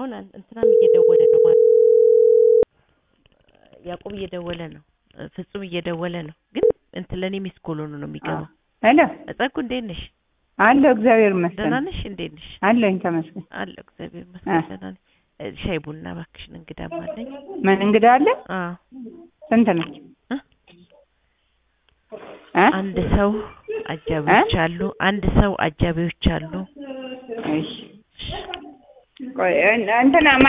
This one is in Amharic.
አሁን እንትናም እየደወለ ነው ማለት ያዕቆብ እየደወለ ነው ፍጹም እየደወለ ነው ግን እንትን ለኔ ሚስኮል ሆኖ ነው የሚገባው ሄሎ አጣኩ እንዴት ነሽ አለሁ እግዚአብሔር ይመስገን ደህና ነሽ እንዴት ነሽ አለኝ ተመስገን አለሁ እግዚአብሔር ይመስገን ደህና ነኝ ሻይ ቡና እባክሽን እንግዳ ማለኝ ምን እንግዳ አለ ስንት ነው አንድ ሰው አጃቢዎች አሉ እሺ ቆይ እንትና